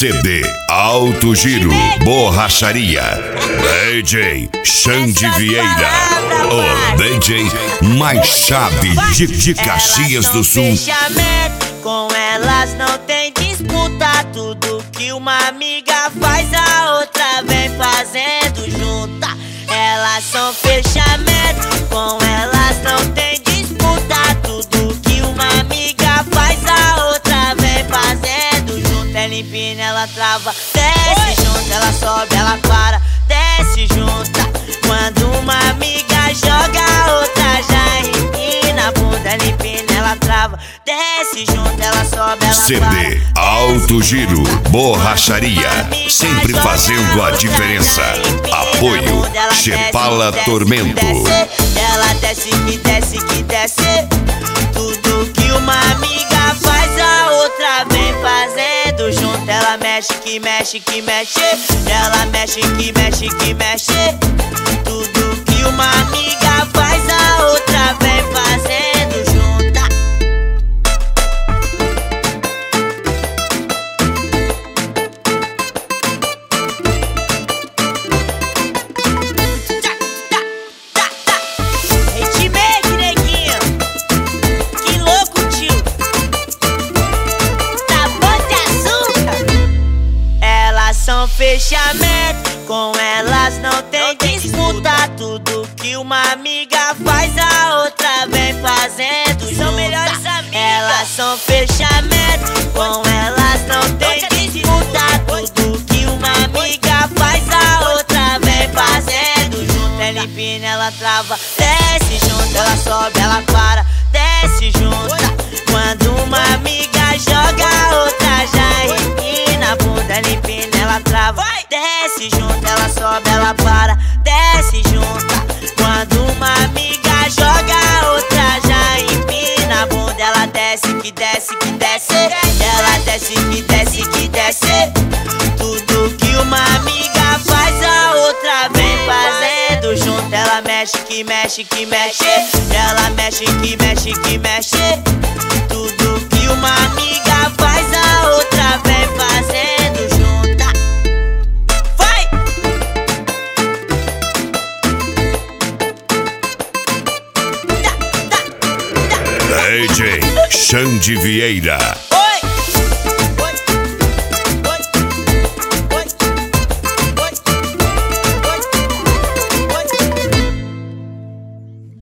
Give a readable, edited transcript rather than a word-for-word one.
CD Alto Giro Borracharia. DJ Xande Vieira, o DJ mais chave de Caxias do Sul. Com elas não tem disputa. Tudo que uma amiga faz, a outra vem fazendo junta. Elas são fechamento, com elas não tem disputa. Tudo que uma amiga faz, a outra vem fazendo junto. Ela empina, ela trava, desce junto, ela sobe, ela para, desce junta. Quando uma amiga joga, a outra já empina a bunda. Ela empina, ela trava, desce junto, ela sobe, ela CD para. Alto Giro Borracharia, sempre fazendo a diferença. Apoio Chepala Tormento. Ela desce que desce que desce. Tudo que uma amiga faz, a outra vem fazendo junto. Ela mexe que mexe que mexe. Ela mexe que mexe que mexe. Tudo que uma amiga faz, a outra vem fazendo junta. Hitmake, neguinho, que louco, tio. Tá bom de açúcar. Elas são fechamento, com elas não tem disputa. Tudo que uma amiga faz, a outra vem fazendo junta. São melhores amigas. Elas são fechamento, com elas não tem disputa. Tudo que uma amiga faz, a outra vem fazendo junto. Ela empina, ela trava, desce junto, ela sobe, ela para, desce junta. Quando uma amiga joga, a outra já empina a bunda. Ela empina, ela trava, desce junto, ela sobe, ela para, desce junta. Quando uma amiga joga, a outra já empina a bunda. Ela desce que desce que desce. Ela desce que desce que desce. Tudo que uma amiga faz, a outra vem fazendo junto. Ela mexe que mexe que mexe. Ela mexe que mexe que mexe. Tudo que uma amiga faz, a outra vem fazendo junta. Vai! DJ Xande Vieira.